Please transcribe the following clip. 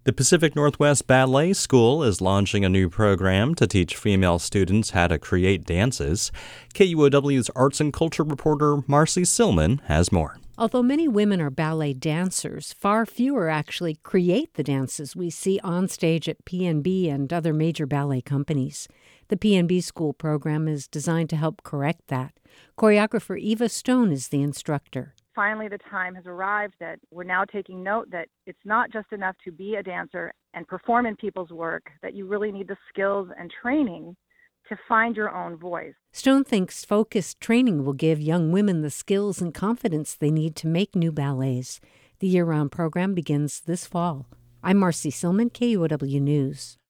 The Pacific Northwest Ballet School is launching a new program to teach female students how to create dances. KUOW's arts and culture reporter Marcy Silman has more. Although many women are ballet dancers, far fewer actually create the dances we see on stage at PNB and other major ballet companies. The PNB School program is designed to help correct that. Choreographer Eva Stone is the instructor. Finally, the time has arrived that we're now taking note that it's not just enough to be a dancer and perform in people's work, that you really need the skills and training to find your own voice. Stone thinks focused training will give young women the skills and confidence they need to make new ballets. The year-round program begins this fall. I'm Marcy Silman, KUOW News.